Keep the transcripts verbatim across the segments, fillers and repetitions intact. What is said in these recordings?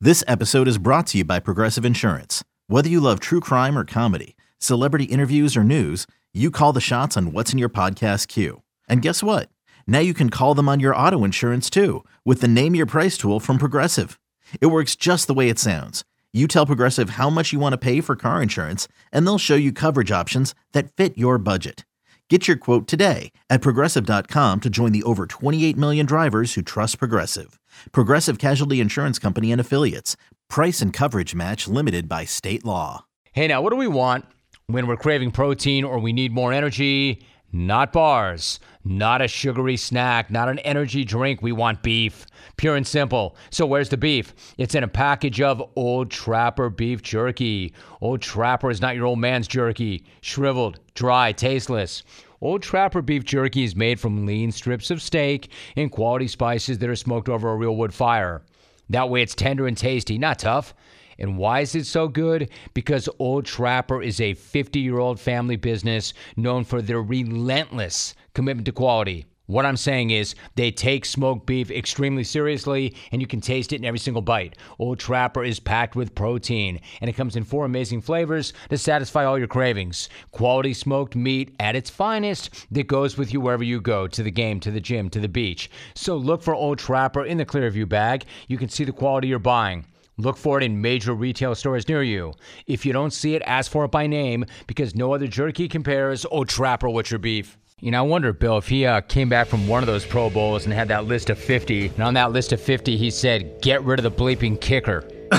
This episode is brought to you by Progressive Insurance. Whether you love true crime or comedy, celebrity interviews or news, you call the shots on what's in your podcast queue. And guess what? Now you can call them on your auto insurance too with the Name Your Price tool from Progressive. It works just the way it sounds. You tell Progressive how much you want to pay for car insurance, and they'll show you coverage options that fit your budget. Get your quote today at progressive dot com to join the over twenty-eight million drivers who trust Progressive. Progressive Casualty Insurance Company and Affiliates. Price and coverage match limited by state law. Hey, now, what do we want when we're craving protein or we need more energy? Not bars, not a sugary snack, not an energy drink. We want beef, pure and simple. So where's the beef? It's in a package of Old Trapper beef jerky. Old Trapper is not your old man's jerky. Shriveled, dry, tasteless. Old Trapper beef jerky is made from lean strips of steak and quality spices that are smoked over a real wood fire. That way it's tender and tasty, not tough. And why is it so good? Because Old Trapper is a fifty-year-old family business known for their relentless commitment to quality. What I'm saying is they take smoked beef extremely seriously, and you can taste it in every single bite. Old Trapper is packed with protein, and it comes in four amazing flavors to satisfy all your cravings. Quality smoked meat at its finest that goes with you wherever you go, to the game, to the gym, to the beach. So look for Old Trapper in the Clearview bag. You can see the quality you're buying. Look for it in major retail stores near you. If you don't see it, ask for it by name, because no other jerky compares. Old Trapper with your beef. You know, I wonder, Bill, if he uh, came back from one of those Pro Bowls and had that list of fifty, and on that list of fifty, he said, get rid of the bleeping kicker.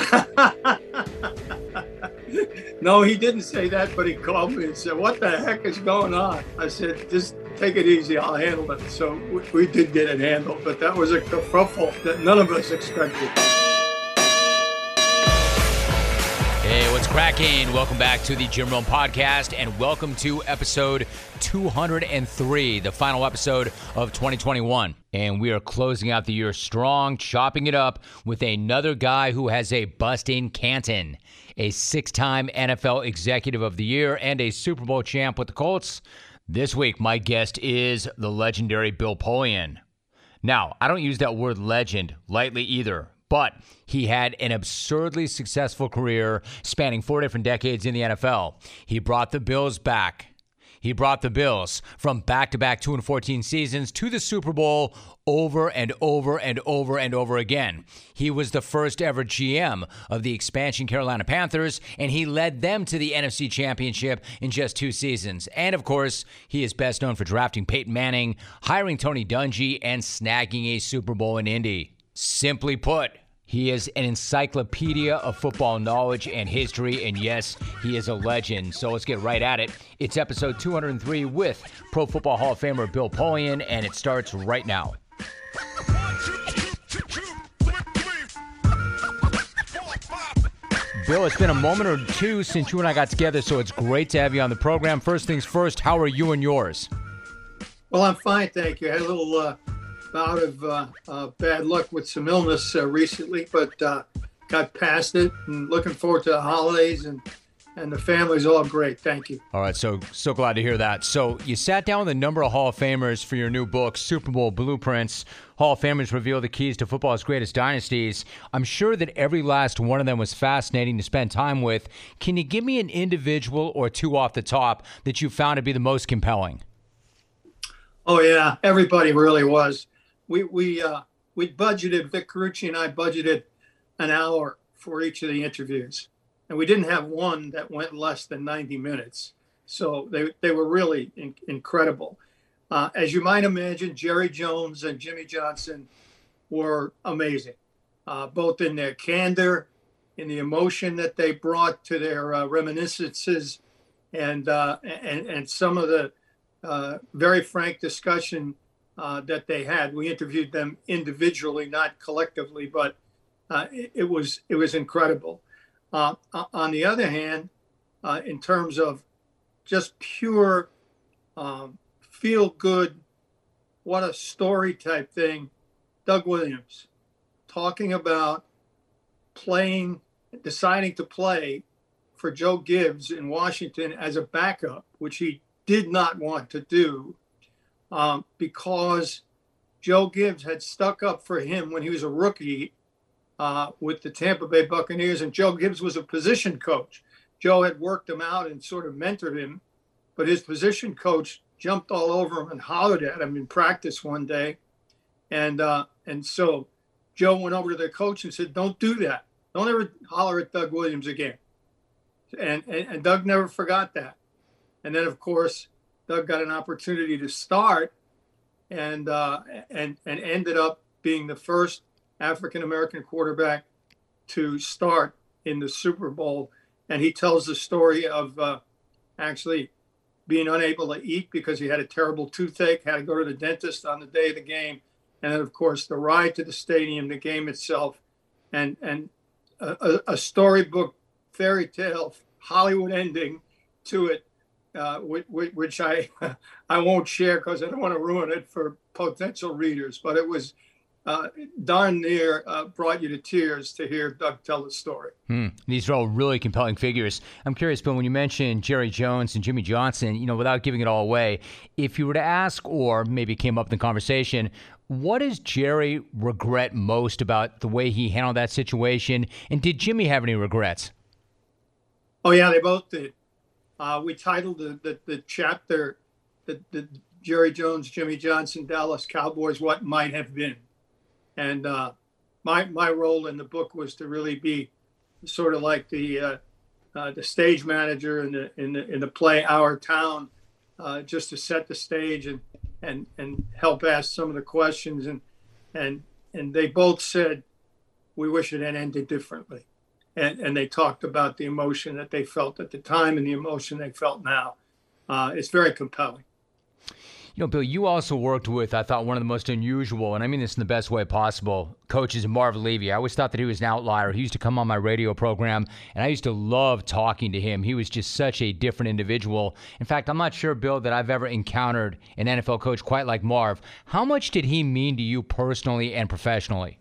No, he didn't say that, but he called me and said, what the heck is going on? I said, just take it easy, I'll handle it. So we, we did get it handled, but that was a kerfuffle that none of us expected. Hey, what's cracking? Welcome back to the Jim Rome Podcast, and welcome to episode two hundred three, the final episode of twenty twenty-one. And we are closing out the year strong, chopping it up with another guy who has a bust in Canton, a six-time N F L Executive of the Year and a Super Bowl champ with the Colts. This week, my guest is the legendary Bill Polian. Now, I don't use that word legend lightly either, but he had an absurdly successful career spanning four different decades in the N F L. He brought the Bills back. He brought the Bills from back-to-back two and fourteen seasons to the Super Bowl over and over and over and over again. He was the first ever G M of the expansion Carolina Panthers, and he led them to the N F C Championship in just two seasons. And, of course, he is best known for drafting Peyton Manning, hiring Tony Dungy, and snagging a Super Bowl in Indy. Simply put, he is an encyclopedia of football knowledge and history, and yes, he is a legend. So let's get right at it. It's episode two hundred three with Pro Football Hall of Famer Bill Polian, and it starts right now. Bill, it's been a moment or two since you and I got together, so it's great to have you on the program. First things first, how are you and yours? Well, I'm fine, thank you. I had a little uh, bout of uh, uh, bad luck with some illness uh, recently, but uh, got past it and looking forward to the holidays, and and the family's all great. Thank you. All right, so so glad to hear that. So you sat down with a number of Hall of Famers for your new book, Super Bowl Blueprints. Hall of Famers reveal the keys to football's greatest dynasties. I'm sure that every last one of them was fascinating to spend time with. Can you give me an individual or two off the top that you found to be the most compelling? Oh, yeah, everybody really was. We we uh, we budgeted, Vic Carucci and I budgeted an hour for each of the interviews. And we didn't have one that went less than ninety minutes. So they, they were really in, incredible. Uh, as you might imagine, Jerry Jones and Jimmy Johnson were amazing, uh, both in their candor, in the emotion that they brought to their uh, reminiscences, and, uh, and, and some of the uh, very frank discussion uh, that they had. We interviewed them individually, not collectively, but uh, it, it was it was incredible. Uh, on the other hand, uh, in terms of just pure um, feel good, what a story type thing, Doug Williams talking about playing, deciding to play for Joe Gibbs in Washington as a backup, which he did not want to do um, because Joe Gibbs had stuck up for him when he was a rookie uh, with the Tampa Bay Buccaneers, and Joe Gibbs was a position coach. Joe had worked him out and sort of mentored him, but his position coach jumped all over him and hollered at him in practice one day. And uh, and so Joe went over to the coach and said, "Don't do that. Don't ever holler at Doug Williams again." And, and, and Doug never forgot that. And then, of course, Doug got an opportunity to start and uh, and and ended up being the first African-American quarterback to start in the Super Bowl. And he tells the story of uh, actually being unable to eat because he had a terrible toothache, had to go to the dentist on the day of the game. And then, of course, the ride to the stadium, the game itself, and, and a, a storybook fairy tale Hollywood ending to it, uh, which, which I I won't share because I don't want to ruin it for potential readers. But it was uh, darn near uh, brought you to tears to hear Doug tell the story. Hmm. These are all really compelling figures. I'm curious, Bill, when you mentioned Jerry Jones and Jimmy Johnson, you know, without giving it all away, if you were to ask, or maybe it came up in the conversation, what does Jerry regret most about the way he handled that situation? And did Jimmy have any regrets? Oh, yeah, they both did. Uh, we titled the, the, the chapter, the, the Jerry Jones, Jimmy Johnson, Dallas Cowboys, What Might Have Been. And uh, my my role in the book was to really be sort of like the uh, uh, the stage manager in the in the in the play Our Town, uh, just to set the stage and and and help ask some of the questions. And and and they both said, we wish it had ended differently. And, and they talked about the emotion that they felt at the time and the emotion they felt now. Uh, it's very compelling. You know, Bill, you also worked with, I thought, one of the most unusual, and I mean this in the best way possible, coaches, Marv Levy. I always thought that he was an outlier. He used to come on my radio program, and I used to love talking to him. He was just such a different individual. In fact, I'm not sure, Bill, that I've ever encountered an N F L coach quite like Marv. How much did he mean to you personally and professionally?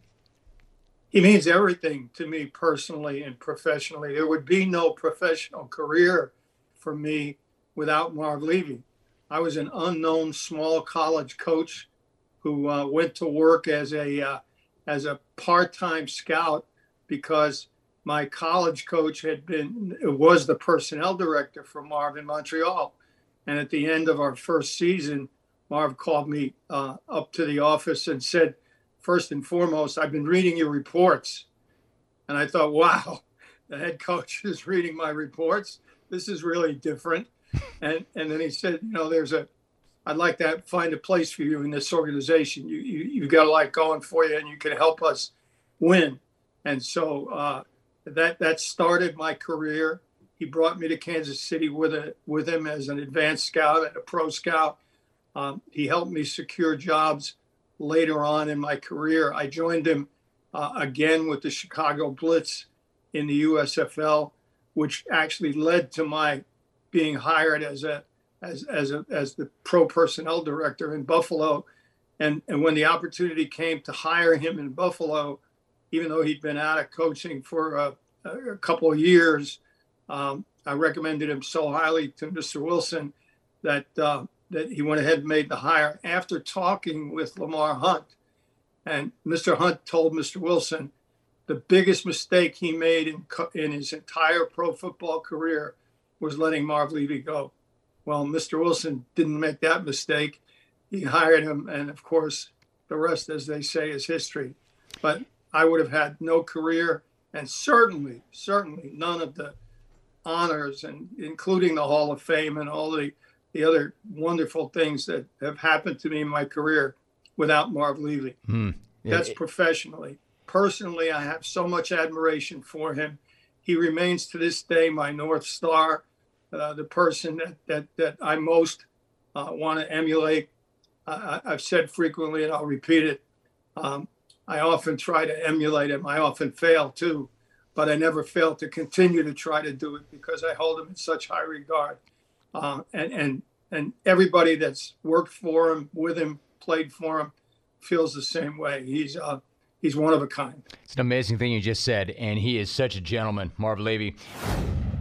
He means everything to me personally and professionally. There would be no professional career for me without Marv Levy. I was an unknown small college coach who uh, went to work as a uh, as a part-time scout because my college coach had been was the personnel director for Marv in Montreal. And at the end of our first season, Marv called me uh, up to the office and said, "First and foremost, I've been reading your reports." And I thought, wow, the head coach is reading my reports. This is really different. And and then he said, you know, there's a, I'd like to find a place for you in this organization. You, you, you've got a lot going for you and you can help us win. And so uh, that that started my career. He brought me to Kansas City with a, with him as an advanced scout and a pro scout. Um, he helped me secure jobs later on in my career. I joined him uh, again with the Chicago Blitz in the U S F L, which actually led to my being hired as a as as a as the pro personnel director in Buffalo. And and when the opportunity came to hire him in Buffalo, even though he'd been out of coaching for a, a couple of years, um, I recommended him so highly to Mister Wilson that uh, that he went ahead and made the hire after talking with Lamar Hunt. And Mister Hunt told Mister Wilson the biggest mistake he made in in his entire pro football career was letting Marv Levy go. Well, Mister Wilson didn't make that mistake. He hired him, and of course, the rest, as they say, is history. But I would have had no career, and certainly, certainly none of the honors, and including the Hall of Fame and all the, the other wonderful things that have happened to me in my career without Marv Levy. Hmm. Yeah. That's professionally. Personally, I have so much admiration for him. He remains to this day my North Star, uh, the person that that, that I most uh, want to emulate. Uh, I've said frequently, and I'll repeat it, um, I often try to emulate him. I often fail too, but I never fail to continue to try to do it because I hold him in such high regard. Uh, and, and, and everybody that's worked for him, with him, played for him, feels the same way. He's uh, He's one of a kind. It's an amazing thing you just said, and he is such a gentleman, Marv Levy.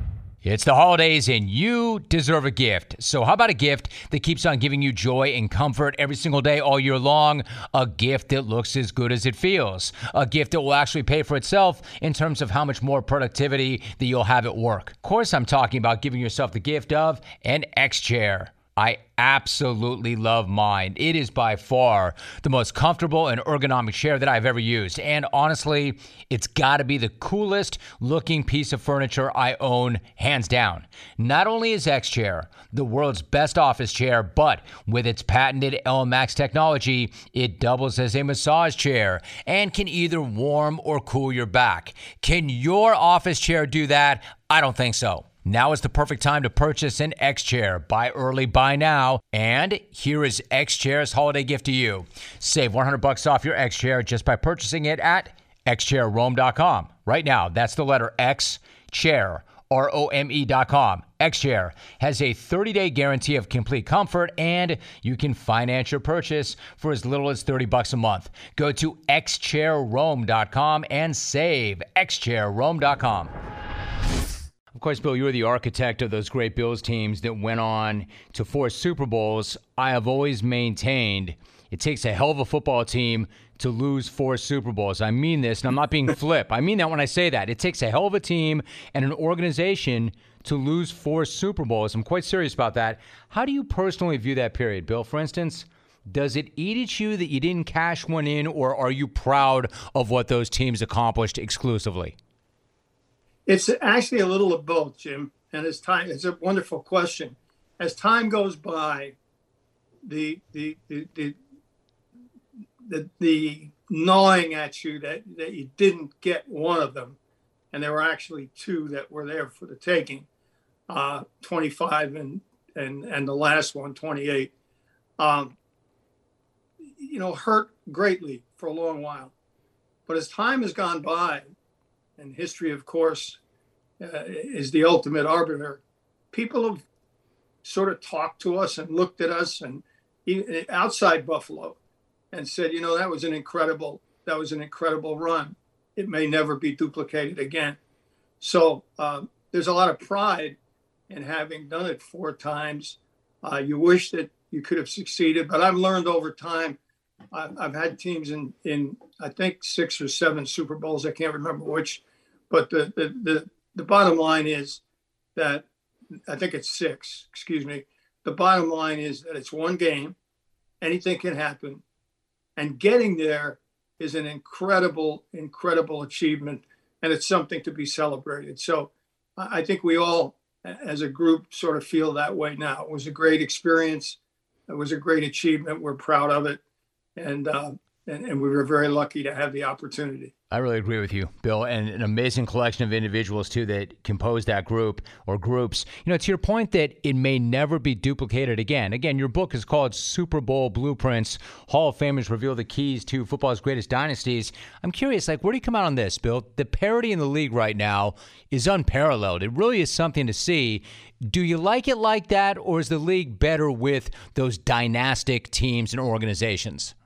It's the holidays and you deserve a gift. So how about a gift that keeps on giving you joy and comfort every single day all year long? A gift that looks as good as it feels. A gift that will actually pay for itself in terms of how much more productivity that you'll have at work. Of course, I'm talking about giving yourself the gift of an X-Chair. I absolutely love mine. It is by far the most comfortable and ergonomic chair that I've ever used. And honestly, it's got to be the coolest looking piece of furniture I own, hands down. Not only is X-Chair the world's best office chair, but with its patented L M X technology, it doubles as a massage chair and can either warm or cool your back. Can your office chair do that? I don't think so. Now is the perfect time to purchase an X-Chair. Buy early, buy now. And here is X-Chair's holiday gift to you. Save one hundred bucks off your X-Chair just by purchasing it at x chair rome dot com. Right now, that's the letter X, chair, R O M E dot com. X-Chair has a thirty-day guarantee of complete comfort, and you can finance your purchase for as little as thirty bucks a month. Go to x chair rome dot com and save. x chair rome dot com. Of course, Bill, you were the architect of those great Bills teams that went on to four Super Bowls. I have always maintained it takes a hell of a football team to lose four Super Bowls. I mean this, and I'm not being flip. I mean that when I say that. It takes a hell of a team and an organization to lose four Super Bowls. I'm quite serious about that. How do you personally view that period, Bill? For instance, does it eat at you that you didn't cash one in, or are you proud of what those teams accomplished exclusively? It's actually a little of both, Jim. And as time, it's a wonderful question. As time goes by, the the the the the, the gnawing at you that, that you didn't get one of them, and there were actually two that were there for the taking, uh, twenty-five and and and the last one, twenty-eight, um, you know, hurt greatly for a long while. But as time has gone by, and history, of course, uh, is the ultimate arbiter, people have sort of talked to us and looked at us, and even outside Buffalo, and said, you know, that was an incredible, that was an incredible run. It may never be duplicated again. So uh, there's a lot of pride in having done it four times. Uh, you wish that you could have succeeded, but I've learned over time. I've, I've had teams in, in, I think, six or seven Super Bowls. I can't remember which, but the, the, the, the bottom line is that I think it's six, excuse me. The bottom line is that it's one game, anything can happen. And getting there is an incredible, incredible achievement. And it's something to be celebrated. So I think we all, as a group, sort of feel that way now. It was a great experience. It was a great achievement. We're proud of it. And, uh, and and we were very lucky to have the opportunity. I really agree with you, Bill, and an amazing collection of individuals, too, that compose that group or groups. You know, to your point that it may never be duplicated again. Again, your book is called Super Bowl Blueprints. Hall of Famers reveal the keys to football's greatest dynasties. I'm curious, like, where do you come out on this, Bill? The parity in the league right now is unparalleled. It really is something to see. Do you like it like that, or is the league better with those dynastic teams and organizations?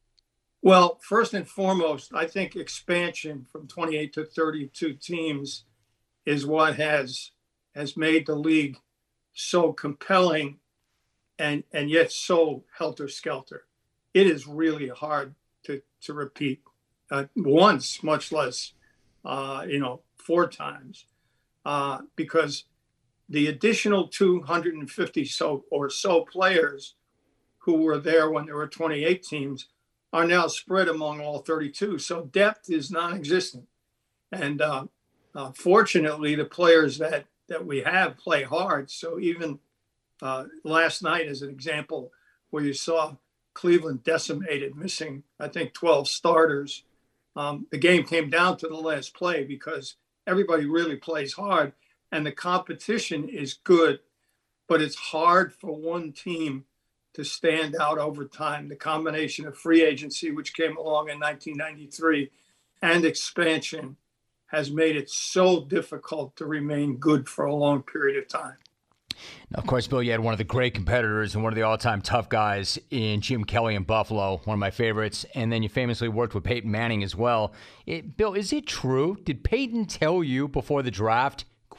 Well, first and foremost, I think expansion from twenty-eight to thirty-two teams is what has has made the league so compelling and and yet so helter-skelter. It is really hard to to repeat uh, once, much less uh, you know four times, uh, because the additional two hundred fifty so or so players who were there when there were twenty-eight teams are now spread among all thirty-two. So depth is non-existent. And uh, uh, fortunately, the players that, that we have play hard. So even uh, last night, as an example, where you saw Cleveland decimated, missing, I think, twelve starters, um, the game came down to the last play because everybody really plays hard and the competition is good, but it's hard for one team to stand out over time. The combination of free agency, which came along in nineteen ninety-three, and expansion has made it so difficult to remain good for a long period of time. Now, of course, Bill, you had one of the great competitors and one of the all-time tough guys in Jim Kelly in Buffalo, one of my favorites. And then you famously worked with Peyton Manning as well. It, Bill, is it true? Did Peyton tell you before the draft,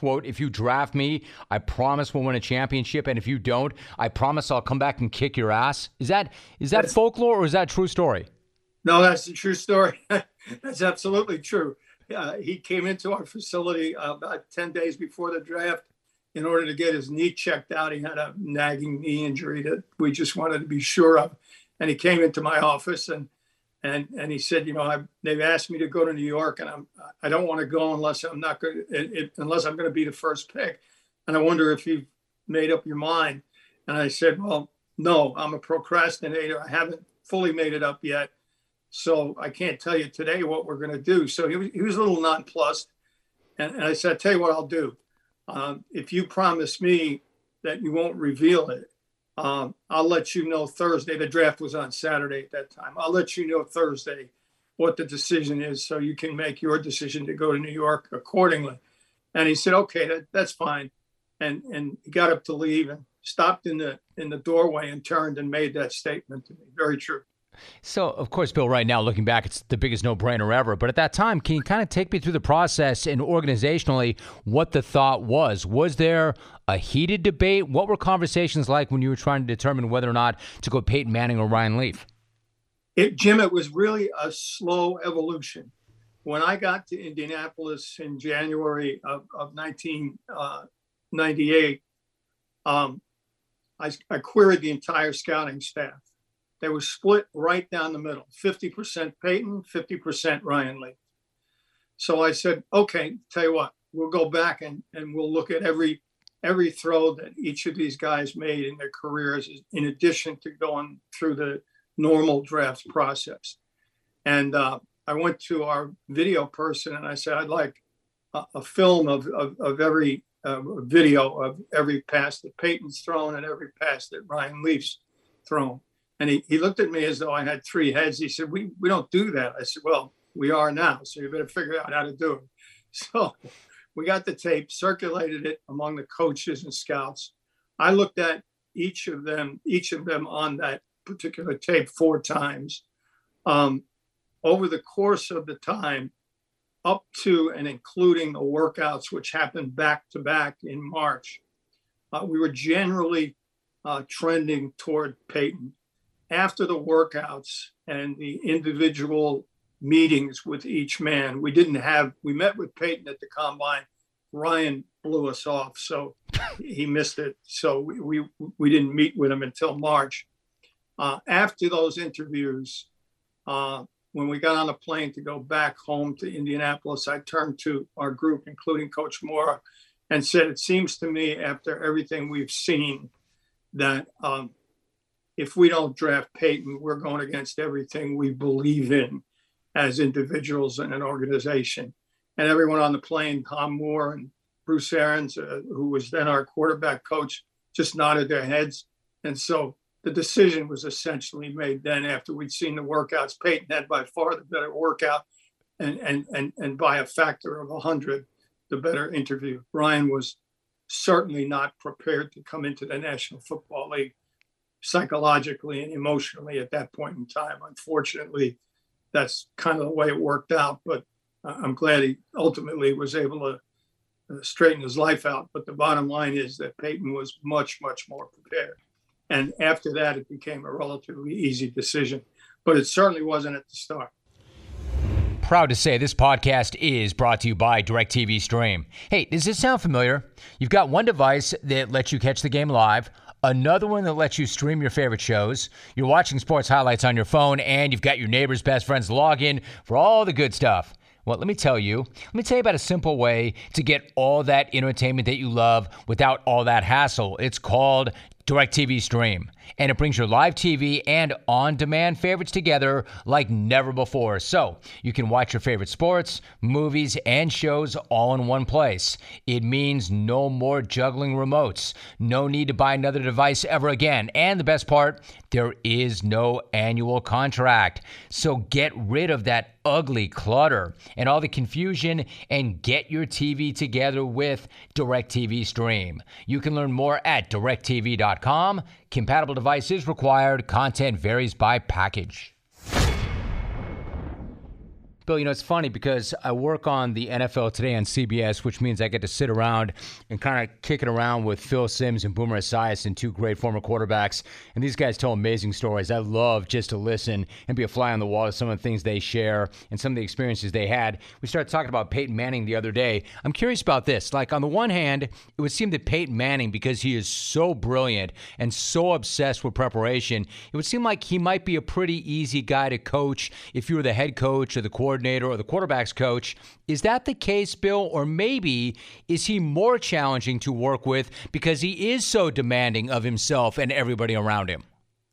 quote, if you draft me, I promise we'll win a championship, and if you don't, I promise I'll come back and kick your ass. Is that is that that's, folklore or is that a true story? No, that's a true story. That's absolutely true. Uh, he came into our facility uh, about ten days before the draft in order to get his knee checked out. He had a nagging knee injury that we just wanted to be sure of. And he came into my office and and and he said, you know, I've, they've asked me to go to New York, and I'm I don't want to go unless I'm not going it, unless I'm going to be the first pick. And I wonder if you've made up your mind. And I said, well, no, I'm a procrastinator. I haven't fully made it up yet, so I can't tell you today what we're going to do. So he was, he was a little nonplussed, and, and I said, I'll tell you what I'll do. Um, if you promise me that you won't reveal it, um, I'll let you know Thursday. The draft was on Saturday at that time. I'll let you know Thursday what the decision is, so you can make your decision to go to New York accordingly. And he said, okay, that, that's fine. And and he got up to leave and stopped in the in the doorway and turned and made that statement to me. Very true. So, of course, Bill, right now, looking back, it's the biggest no-brainer ever. But at that time, can you kind of take me through the process and organizationally what the thought was? Was there a heated debate? What were conversations like when you were trying to determine whether or not to go Peyton Manning or Ryan Leaf? It, Jim, it was really a slow evolution. When I got to Indianapolis in January of, of nineteen ninety-eight, um, I, I queried the entire scouting staff. They were split right down the middle, fifty percent Peyton, fifty percent Ryan Leaf. So I said, okay, tell you what, we'll go back and, and we'll look at every every throw that each of these guys made in their careers, in addition to going through the normal draft process. And uh, I went to our video person and I said, I'd like a, a film of, of, of every uh, video of every pass that Peyton's thrown and every pass that Ryan Leaf's thrown. And he, he looked at me as though I had three heads. He said, we, we don't do that. I said, well, we are now, so you better figure out how to do it. So we got the tape, circulated it among the coaches and scouts. I looked at each of them, each of them on that particular tape four times. Um, over the course of the time, up to and including the workouts, which happened back to back in March, uh, we were generally uh, trending toward Peyton. After the workouts and the individual meetings with each man, we didn't have, we met with Peyton at the combine. Ryan blew us off, so he missed it. So we, we, we didn't meet with him until March. Uh, after those interviews, uh, when we got on a plane to go back home to Indianapolis, I turned to our group, including Coach Mora, and said, it seems to me after everything we've seen that um, if we don't draft Peyton, we're going against everything we believe in as individuals and an organization. And everyone on the plane, Tom Moore and Bruce Arians, uh, who was then our quarterback coach, just nodded their heads. And so the decision was essentially made then after we'd seen the workouts. Peyton had by far the better workout and, and, and, and by a factor of one hundred, the better interview. Ryan was certainly not prepared to come into the National Football League psychologically and emotionally at that point in time. Unfortunately, that's kind of the way it worked out, but I'm glad he ultimately was able to straighten his life out. But the bottom line is that Peyton was much, much more prepared. And after that, it became a relatively easy decision, but it certainly wasn't at the start. Proud to say this podcast is brought to you by DirecTV Stream. Hey, does this sound familiar? You've got one device that lets you catch the game live, another one that lets you stream your favorite shows, you're watching sports highlights on your phone, and you've got your neighbor's best friend's login for all the good stuff. Well, let me tell you, let me tell you about a simple way to get all that entertainment that you love without all that hassle. It's called DirecTV Stream, and it brings your live T V and on-demand favorites together like never before. So you can watch your favorite sports, movies, and shows all in one place. It means no more juggling remotes, no need to buy another device ever again, and the best part, there is no annual contract. So get rid of that ugly clutter and all the confusion and get your T V together with DirecTV Stream. You can learn more at direct T V dot com. Compatible devices required. Content varies by package. Bill, you know, it's funny because I work on the N F L Today on C B S, which means I get to sit around and kind of kick it around with Phil Simms and Boomer Esiason, two great former quarterbacks. And these guys tell amazing stories. I love just to listen and be a fly on the wall to some of the things they share and some of the experiences they had. We started talking about Peyton Manning the other day. I'm curious about this. Like, on the one hand, it would seem that Peyton Manning, because he is so brilliant and so obsessed with preparation, it would seem like he might be a pretty easy guy to coach if you were the head coach or the coordinator or the quarterback's coach. Is that the case, Bill? Or maybe is he more challenging to work with because he is so demanding of himself and everybody around him?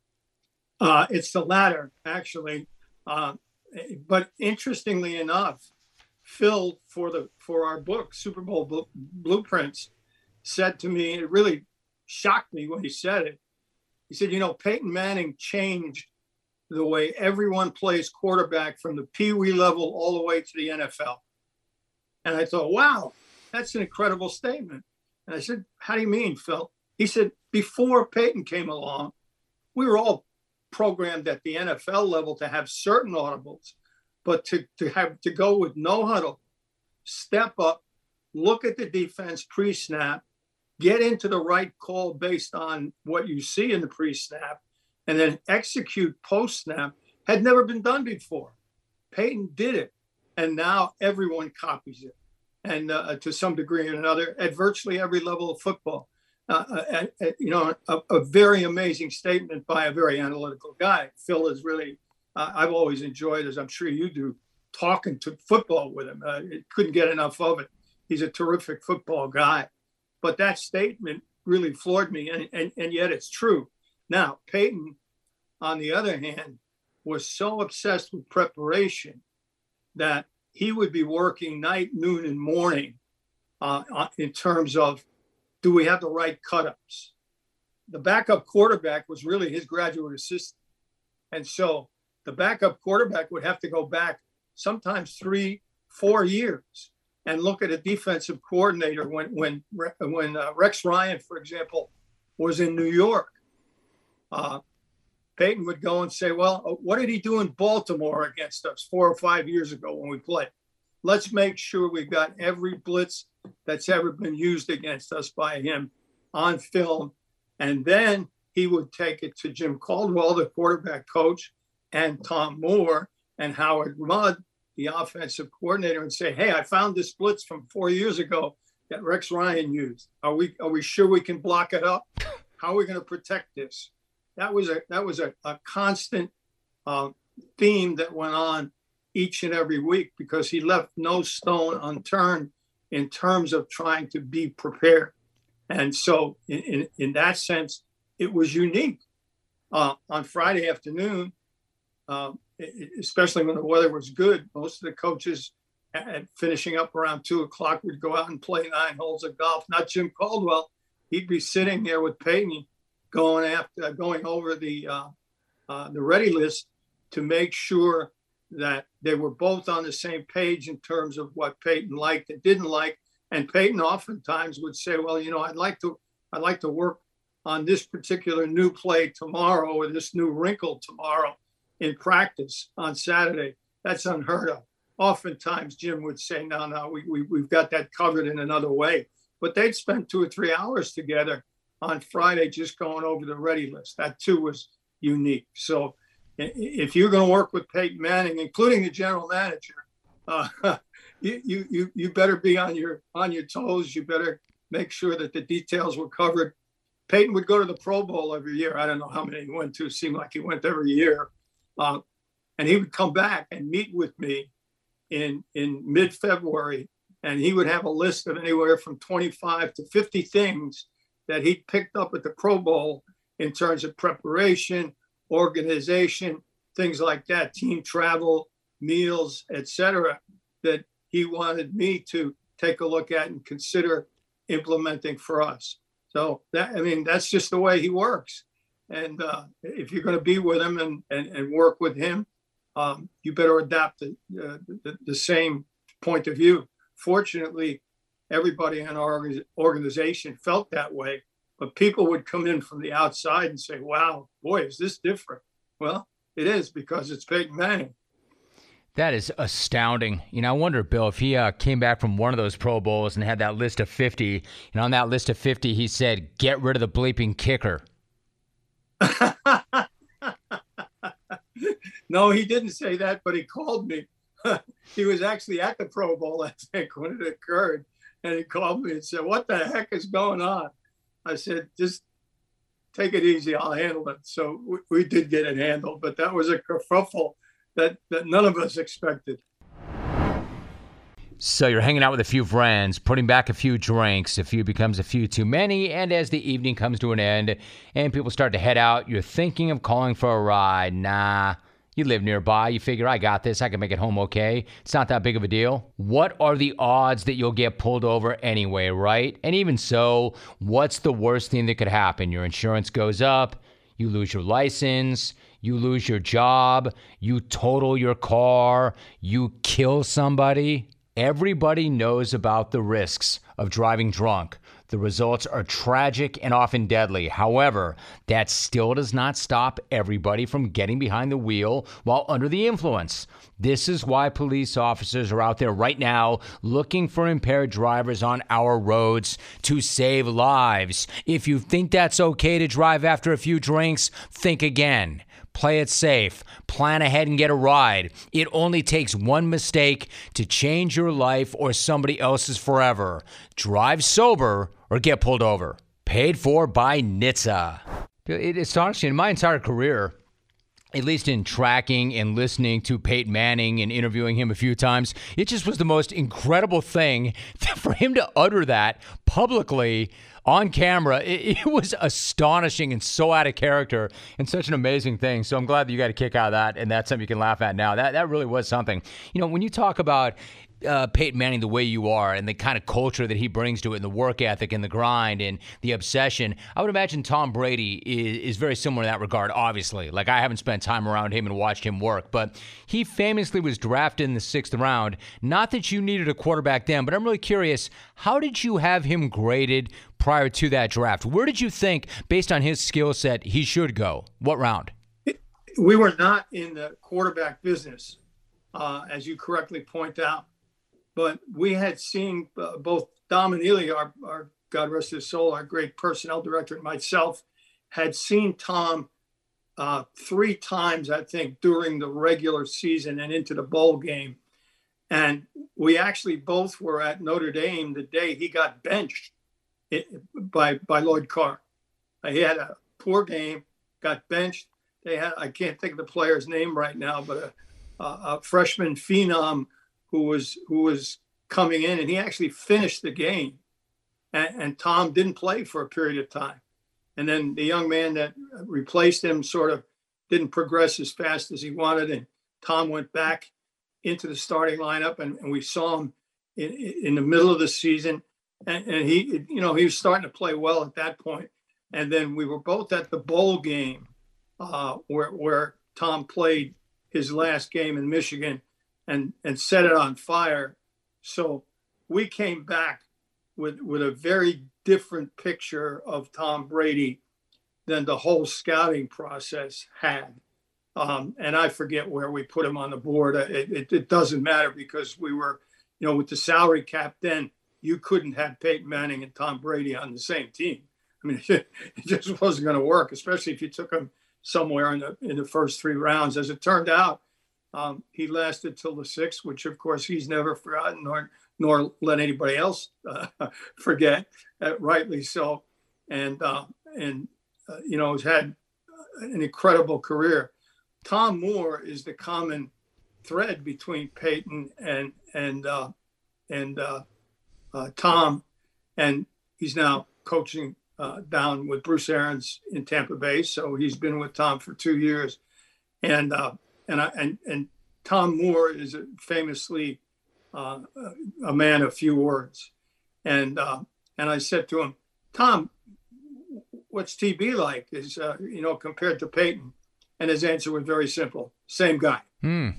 Uh, it's the latter, actually. Uh, but interestingly enough, Phil, for the for our book, Super Bowl Bl- Blueprints, said to me, it really shocked me when he said it. He said, you know, Peyton Manning changed the way everyone plays quarterback from the Pee Wee level all the way to the N F L. And I thought, wow, that's an incredible statement. And I said, how do you mean, Phil? He said, before Peyton came along, we were all programmed at the N F L level to have certain audibles, but to, to have to go with no huddle, step up, look at the defense pre-snap, get into the right call based on what you see in the pre-snap, and then execute post-snap had never been done before. Peyton did it, and now everyone copies it, and uh, to some degree or another, at virtually every level of football. Uh, uh, uh, you know, a, a very amazing statement by a very analytical guy. Phil is really, uh, I've always enjoyed, as I'm sure you do, talking to football with him. Uh, it couldn't get enough of it. He's a terrific football guy. But that statement really floored me, and, and, and yet it's true. Now, Peyton, on the other hand, was so obsessed with preparation that he would be working night, noon, and morning uh, in terms of, do we have the right cut-ups? The backup quarterback was really his graduate assistant. And so the backup quarterback would have to go back sometimes three, four years and look at a defensive coordinator when when when uh, Rex Ryan, for example, was in New York. Uh, Peyton would go and say, well, what did he do in Baltimore against us four or five years ago when we played? Let's make sure we've got every blitz that's ever been used against us by him on film. And then he would take it to Jim Caldwell, the quarterback coach, and Tom Moore and Howard Mudd, the offensive coordinator, and say, hey, I found this blitz from four years ago that Rex Ryan used. Are we are we sure we can block it up? How are we going to protect this? That was a that was a, a constant uh, theme that went on each and every week, because he left no stone unturned in terms of trying to be prepared. And so in, in, in that sense, it was unique. Uh, on Friday afternoon, uh, especially when the weather was good, most of the coaches at finishing up around two o'clock would go out and play nine holes of golf. Not Jim Caldwell. He'd be sitting there with Peyton going after going over the uh, uh, the ready list to make sure that they were both on the same page in terms of what Peyton liked and didn't like. And Peyton oftentimes would say, well, you know, I'd like to I'd like to work on this particular new play tomorrow, or this new wrinkle tomorrow in practice on Saturday. That's unheard of. Oftentimes Jim would say, no, no, we, we, we've got that covered in another way. But they'd spend two or three hours together on Friday just going over the ready list. That too was unique. So if you're going to work with Peyton Manning, including the general manager, uh, you, you you better be on your on your toes. You better make sure that the details were covered. Peyton would go to the Pro Bowl every year. I don't know how many he went to. It seemed like he went every year. Uh, and he would come back and meet with me in in mid-February, and he would have a list of anywhere from twenty-five to fifty things that he'd picked up at the Pro Bowl in terms of preparation, organization, things like that, team travel, meals, et cetera, that he wanted me to take a look at and consider implementing for us. So that, I mean, that's just the way he works. And uh, if you're going to be with him and, and, and work with him, um, you better adapt the, uh, the, the same point of view. Fortunately, everybody in our organization felt that way, but people would come in from the outside and say, wow, boy, is this different? Well, it is, because it's Peyton Manning. That is astounding. You know, I wonder, Bill, if he uh, came back from one of those Pro Bowls and had that list of fifty, and on that list of fifty, he said, "Get rid of the bleeping kicker." No, he didn't say that, but he called me. He was actually at the Pro Bowl, I think, when it occurred. And he called me and said, "What the heck is going on?" I said, "Just take it easy. I'll handle it." So we, we did get it handled, but that was a kerfuffle that, that none of us expected. So you're hanging out with a few friends, putting back a few drinks, a few becomes a few too many, and as the evening comes to an end and people start to head out, you're thinking of calling for a ride. Nah, you live nearby. You figure, I got this. I can make it home okay. It's not that big of a deal. What are the odds that you'll get pulled over anyway, right? And even so, what's the worst thing that could happen? Your insurance goes up, you lose your license, you lose your job, you total your car, you kill somebody. Everybody knows about the risks of driving drunk. The results are tragic and often deadly. However, that still does not stop everybody from getting behind the wheel while under the influence. This is why police officers are out there right now looking for impaired drivers on our roads to save lives. If you think that's okay to drive after a few drinks, think again. Play it safe. Plan ahead and get a ride. It only takes one mistake to change your life or somebody else's forever. Drive sober or get pulled over. Paid for by N H T S A. It astonishes me. In my entire career, at least in tracking and listening to Peyton Manning and interviewing him a few times, it just was the most incredible thing for him to utter that publicly on camera. It, it was astonishing and so out of character and such an amazing thing. So I'm glad that you got a kick out of that, and that's something you can laugh at now. That that really was something. You know, when you talk about Uh, Peyton Manning the way you are and the kind of culture that he brings to it and the work ethic and the grind and the obsession, I would imagine Tom Brady is, is very similar in that regard, obviously. Like, I haven't spent time around him and watched him work, but he famously was drafted in the sixth round. Not that you needed a quarterback then, but I'm really curious, how did you have him graded prior to that draft? Where did you think, based on his skill set, he should go? What round? We were not in the quarterback business, uh, as you correctly point out. But we had seen uh, both Dom and Ely, our, our God rest his soul, our great personnel director, and myself, had seen Tom uh, three times, I think, during the regular season and into the bowl game. And we actually both were at Notre Dame the day he got benched it, by by Lloyd Carr. Uh, he had a poor game, got benched. They had, I can't think of the player's name right now, but a, a, a freshman phenom who was who was coming in, and he actually finished the game. And, and Tom didn't play for a period of time. And then the young man that replaced him sort of didn't progress as fast as he wanted, and Tom went back into the starting lineup, and, and we saw him in, in the middle of the season. And, and he, you know, he was starting to play well at that point. And then we were both at the bowl game uh, where, where Tom played his last game in Michigan, and and set it on fire. So we came back with with a very different picture of Tom Brady than the whole scouting process had. Um, and I forget where we put him on the board. It, it, it doesn't matter, because we were, you know, with the salary cap then, you couldn't have Peyton Manning and Tom Brady on the same team. I mean, it just wasn't going to work, especially if you took him somewhere in the in the first three rounds. As it turned out, Um, he lasted till the sixth, which of course he's never forgotten, nor nor let anybody else uh, forget. Uh, rightly so, and uh, and uh, you know, has had an incredible career. Tom Moore is the common thread between Peyton and and uh, and uh, uh, Tom, and he's now coaching uh, down with Bruce Arians in Tampa Bay. So he's been with Tom for two years, and. Uh, And I, and and Tom Moore is a famously uh, a man of few words, and uh, and I said to him, "Tom, what's T B like? Is uh, you know, compared to Peyton?" And his answer was very simple: same guy. Hmm.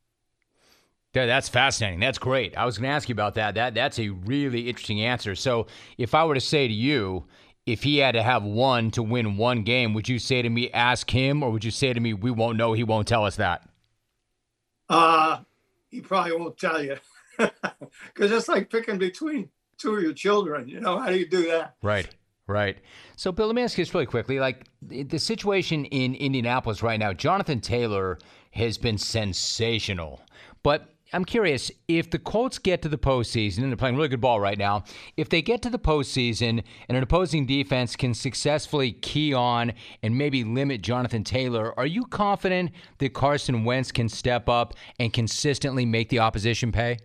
Yeah, that's fascinating. That's great. I was going to ask you about that. That that's a really interesting answer. So, if I were to say to you, if he had to have one to win one game, would you say to me, ask him, or would you say to me, we won't know, he won't tell us that? Uh, he probably won't tell you because it's like picking between two of your children. You know, how do you do that? Right. Right. So, Bill, let me ask you this really quickly. Like, the situation in Indianapolis right now, Jonathan Taylor has been sensational. But I'm curious, if the Colts get to the postseason, and they're playing really good ball right now, if they get to the postseason and an opposing defense can successfully key on and maybe limit Jonathan Taylor, are you confident that Carson Wentz can step up and consistently make the opposition pay?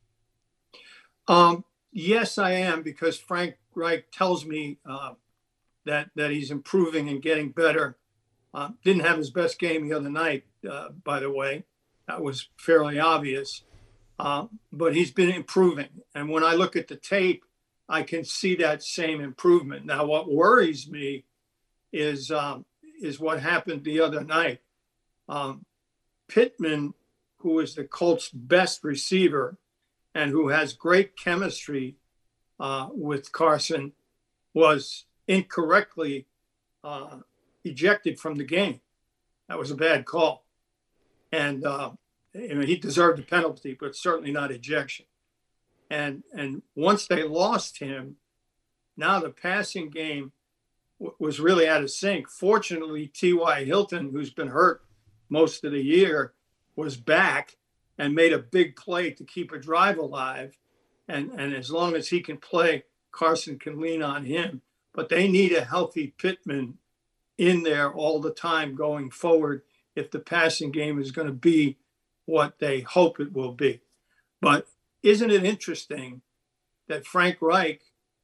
Um, yes, I am, because Frank Reich tells me uh, that that he's improving and getting better. Uh, didn't have his best game the other night, uh, by the way. That was fairly obvious. Uh, but he's been improving. And when I look at the tape, I can see that same improvement. Now, what worries me is um, is what happened the other night. Um, Pittman, who is the Colts' best receiver and who has great chemistry Uh, with Carson, was incorrectly uh, ejected from the game. That was a bad call. And uh, you know, he deserved a penalty, but certainly not ejection. And and once they lost him, now the passing game w- was really out of sync. Fortunately, T Y. Hilton, who's been hurt most of the year, was back and made a big play to keep a drive alive. And, and as long as he can play, Carson can lean on him. But they need a healthy Pittman in there all the time going forward if the passing game is going to be what they hope it will be. But isn't it interesting that Frank Reich,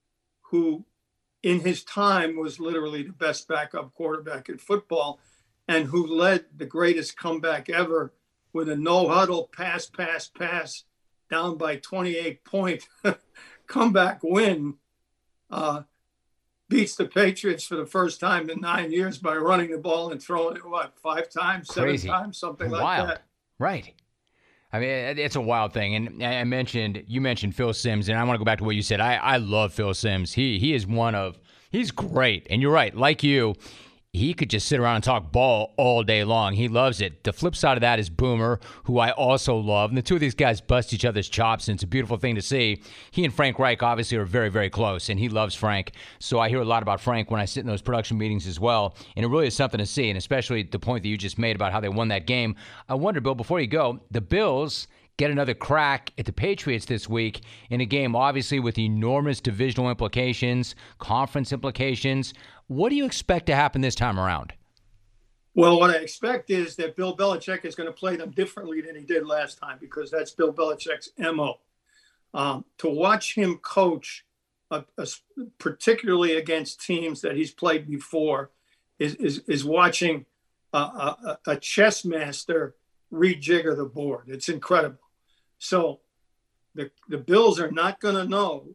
who in his time was literally the best backup quarterback in football and who led the greatest comeback ever with a no-huddle pass, pass, pass, down by twenty-eight point comeback win, uh, beats the Patriots for the first time in nine years by running the ball and throwing it, what, five times, Crazy. seven times, something Wild. like that. Right. I mean, it's a wild thing. And I mentioned, you mentioned Phil Simms, and I want to go back to what you said. I, I love Phil Simms. He, he is one of, he's great. And you're right, like you, he could just sit around and talk ball all day long. He loves it. The flip side of that is Boomer, who I also love. And the two of these guys bust each other's chops, and it's a beautiful thing to see. He and Frank Reich obviously are very, very close, and he loves Frank. So I hear a lot about Frank when I sit in those production meetings as well. And it really is something to see, and especially the point that you just made about how they won that game. I wonder, Bill, before you go, the Bills get another crack at the Patriots this week in a game, obviously, with enormous divisional implications, conference implications. What do you expect to happen this time around? Well, what I expect is that Bill Belichick is going to play them differently than he did last time, because that's Bill Belichick's M O. Um, to watch him coach, uh, uh, particularly against teams that he's played before, is is, is watching uh, a, a chess master rejigger the board. It's incredible. So the, the Bills are not going to know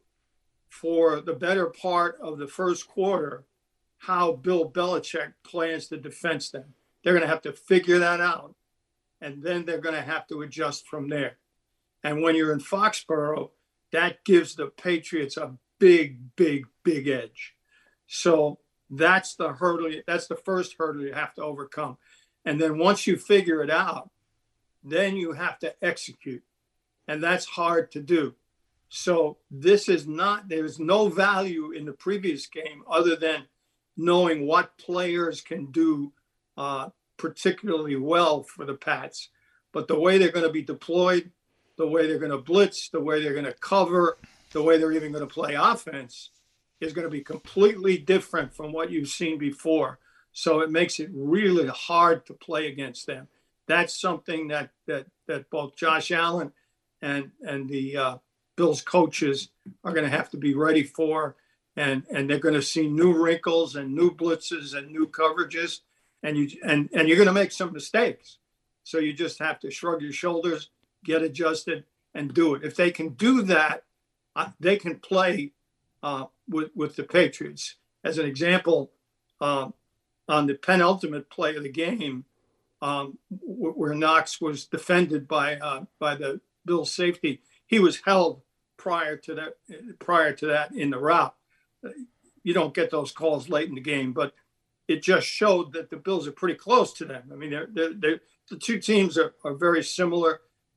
for the better part of the first quarter how Bill Belichick plans to defense them. They're going to have to figure that out, and then they're going to have to adjust from there. And when you're in Foxborough, that gives the Patriots a big, big, big edge. So that's the hurdle. That's the first hurdle you have to overcome. And then once you figure it out, then you have to execute. And that's hard to do. So this is not, there's no value in the previous game other than knowing what players can do uh, particularly well for the Pats. But the way they're going to be deployed, the way they're going to blitz, the way they're going to cover, the way they're even going to play offense is going to be completely different from what you've seen before. So it makes it really hard to play against them. That's something that that that both Josh Allen and and the uh, Bills coaches are going to have to be ready for. And and they're going to see new wrinkles and new blitzes and new coverages, and you and and you're going to make some mistakes. So you just have to shrug your shoulders, get adjusted, and do it. If they can do that, uh, they can play uh, with with the Patriots. As an example, uh, on the penultimate play of the game, um, w- where Knox was defended by uh, by the Bills safety, he was held prior to that prior to that in the route. You don't get those calls late in the game, but it just showed that the Bills are pretty close to them. I mean, they're, they're, they're, the two teams are, are very similar.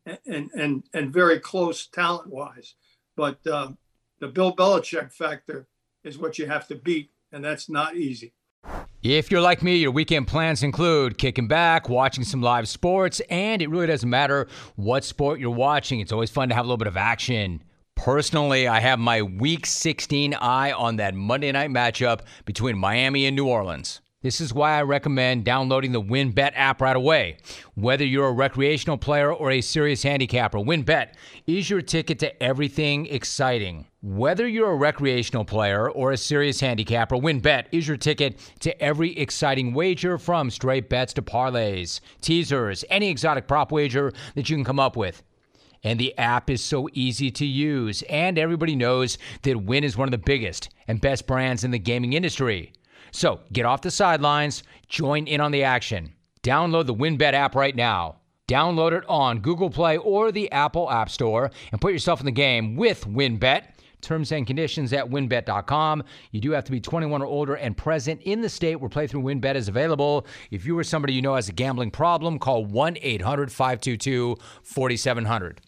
and and and very close talent wise. But uh, the Bill Belichick factor is what you have to beat, and that's not easy. If you're like me, your weekend plans include kicking back, watching some live sports, and it really doesn't matter what sport you're watching. It's always fun to have a little bit of action. Personally, I have my Week sixteen eye on that Monday night matchup between Miami and New Orleans. This is why I recommend downloading the WynnBET app right away. Whether you're a recreational player or a serious handicapper, WynnBET is your ticket to everything exciting. Whether you're a recreational player or a serious handicapper, WynnBET is your ticket to every exciting wager, from straight bets to parlays, teasers, any exotic prop wager that you can come up with. And the app is so easy to use, and everybody knows that Wynn is one of the biggest and best brands in the gaming industry. So get off the sidelines, join in on the action. Download the WynnBET app right now. Download it on Google Play or the Apple App Store and put yourself in the game with WynnBET. Terms and conditions at wynn bet dot com. You do have to be twenty-one or older and present in the state where playthrough WynnBET is available. If you or somebody you know has a gambling problem, call one eight hundred five two two four seven zero zero.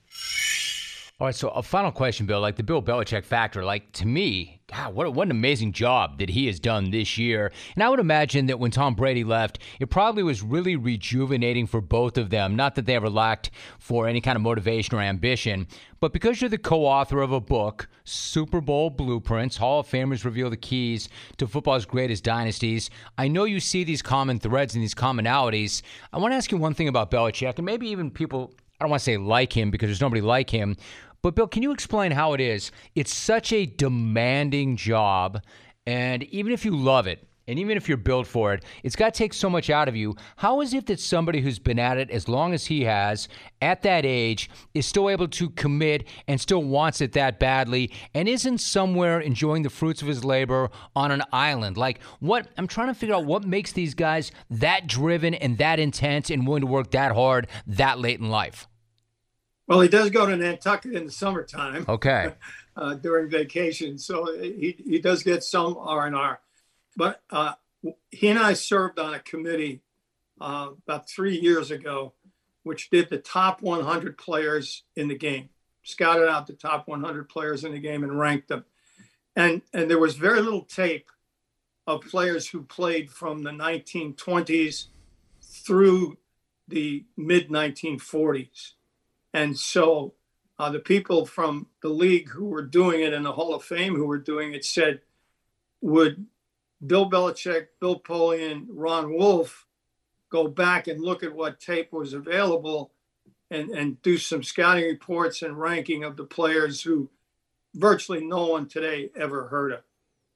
All right, so a final question, Bill. Like the Bill Belichick factor, like to me, God, what, what an amazing job that he has done this year. And I would imagine that when Tom Brady left, it probably was really rejuvenating for both of them. Not that they ever lacked for any kind of motivation or ambition, but because you're the co-author of a book, Super Bowl Blueprints, Hall of Famers Reveal the Keys to Football's Greatest Dynasties, I know you see these common threads and these commonalities. I want to ask you one thing about Belichick, and maybe even people, I don't want to say like him because there's nobody like him, but Bill, can you explain how it is? It's such a demanding job, and even if you love it, and even if you're built for it, it's got to take so much out of you. How is it that somebody who's been at it as long as he has, at that age, is still able to commit and still wants it that badly, and isn't somewhere enjoying the fruits of his labor on an island? Like, what? I'm trying to figure out what makes these guys that driven and that intense and willing to work that hard that late in life. Well, he does go to Nantucket in the summertime. Okay. uh, during vacation, so he he does get some R and R. But uh, he and I served on a committee uh, about three years ago, which did the top one hundred players in the game, scouted out the top one hundred players in the game and ranked them. And and there was very little tape of players who played from the nineteen twenties through the mid nineteen forties. And so uh, the people from the league who were doing it in the Hall of Fame who were doing it said, would Bill Belichick, Bill Polian, Ron Wolf go back and look at what tape was available and, and do some scouting reports and ranking of the players who virtually no one today ever heard of.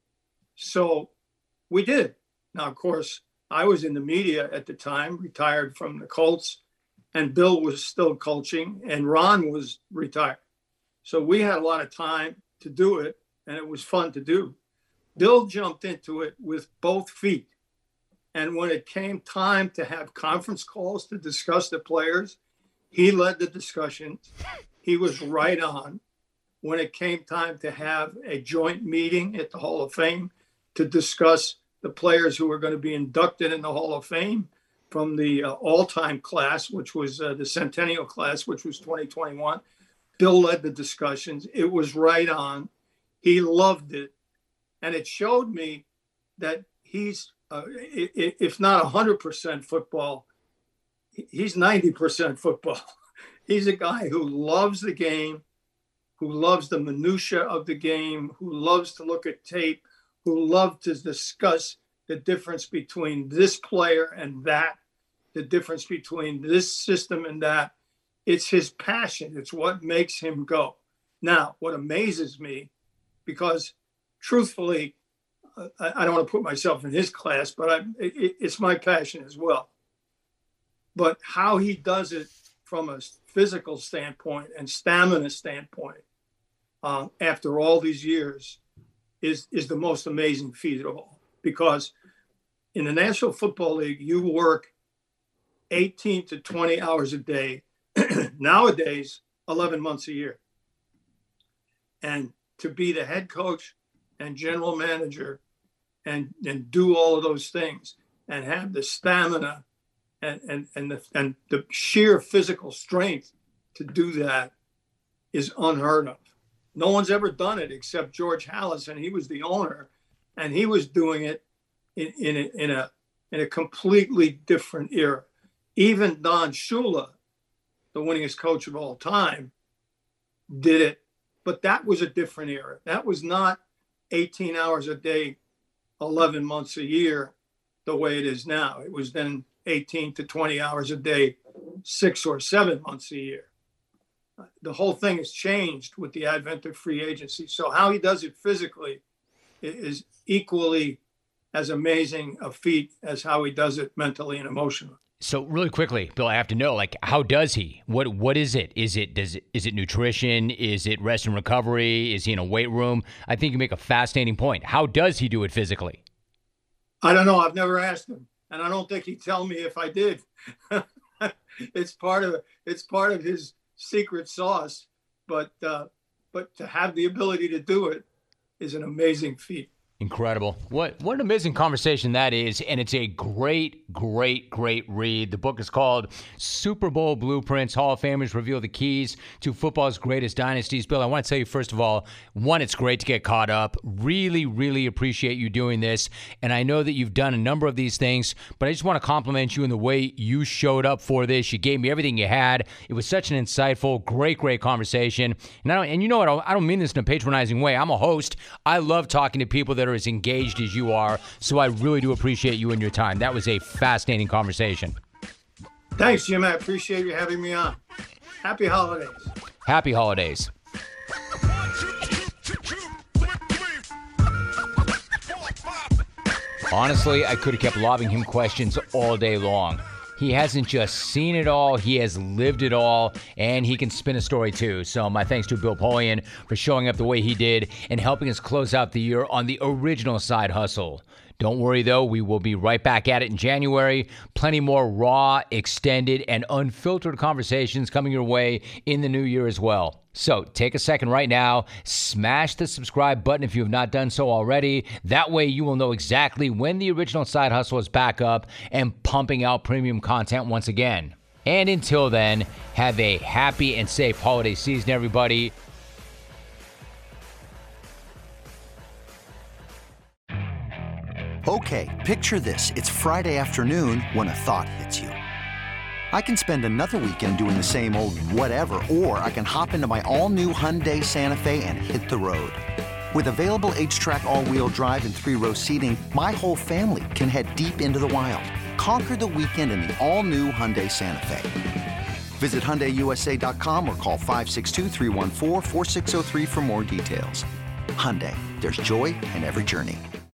So we did. Now, of course, I was in the media at the time, retired from the Colts, and Bill was still coaching and Ron was retired. So we had a lot of time to do it, and it was fun to do. Bill jumped into it with both feet. And when it came time to have conference calls to discuss the players, he led the discussions. He was right on. When it came time to have a joint meeting at the Hall of Fame to discuss the players who were going to be inducted in the Hall of Fame from the uh, all-time class, which was uh, the Centennial class, which was twenty twenty-one, Bill led the discussions. It was right on. He loved it. And it showed me that he's, uh, if not one hundred percent football, he's ninety percent football. He's a guy who loves the game, who loves the minutia of the game, who loves to look at tape, who loves to discuss the difference between this player and that, the difference between this system and that. It's his passion. It's what makes him go. Now, what amazes me, because truthfully, uh, I, I don't want to put myself in his class, but I, it, it's my passion as well. But how he does it from a physical standpoint and stamina standpoint uh, after all these years is, is the most amazing feat of all. Because in the National Football League, you work eighteen to twenty hours a day, nowadays, eleven months a year. And to be the head coach and general manager and, and do all of those things and have the stamina and, and, and, the, and the sheer physical strength to do that is unheard of. No one's ever done it except George Halas, and he was the owner, and he was doing it in, in, a, in, a, in a completely different era. Even Don Shula, the winningest coach of all time, did it, but that was a different era. That was not eighteen hours a day, eleven months a year, the way it is now. It was then eighteen to twenty hours a day, six or seven months a year. The whole thing has changed with the advent of free agency. So how he does it physically is equally as amazing a feat as how he does it mentally and emotionally. So really quickly, Bill, I have to know, like, how does he? What what is it? Is it does it, is it nutrition? Is it rest and recovery? Is he in a weight room? I think you make a fascinating point. How does he do it physically? I don't know. I've never asked him, and I don't think he'd tell me if I did. It's part of it's part of his secret sauce, but uh, but to have the ability to do it is an amazing feat. Incredible. What what an amazing conversation that is, and it's a great, great, great read. The book is called Super Bowl Blueprints, Hall of Famers Reveal the Keys to Football's Greatest Dynasties. Bill, I want to tell you, first of all, one, it's great to get caught up. Really, really appreciate you doing this, and I know that you've done a number of these things, but I just want to compliment you in the way you showed up for this. You gave me everything you had. It was such an insightful, great, great conversation. And, I don't, and you know what? I don't mean this in a patronizing way. I'm a host. I love talking to people that are as engaged as you are, so I really do appreciate you and your time. That was a fascinating conversation. Thanks, Jim. I appreciate you having me on. Happy holidays. Happy holidays. Honestly, I could have kept lobbing him questions all day long. He hasn't just seen it all, he has lived it all, and he can spin a story too. So my thanks to Bill Polian for showing up the way he did and helping us close out the year on the original Side Hustle. Don't worry, though, we will be right back at it in January. Plenty more raw, extended, and unfiltered conversations coming your way in the new year as well. So take a second right now, smash the subscribe button if you have not done so already. That way you will know exactly when the original Side Hustle is back up and pumping out premium content once again. And until then, have a happy and safe holiday season, everybody. Okay, picture this. It's Friday afternoon when a thought hits you. I can spend another weekend doing the same old whatever, or I can hop into my all-new Hyundai Santa Fe and hit the road. With available H-Track all-wheel drive and three-row seating, my whole family can head deep into the wild. Conquer the weekend in the all-new Hyundai Santa Fe. Visit Hyundai U S A dot com or call five six two, three one four, four six zero three for more details. Hyundai, there's joy in every journey.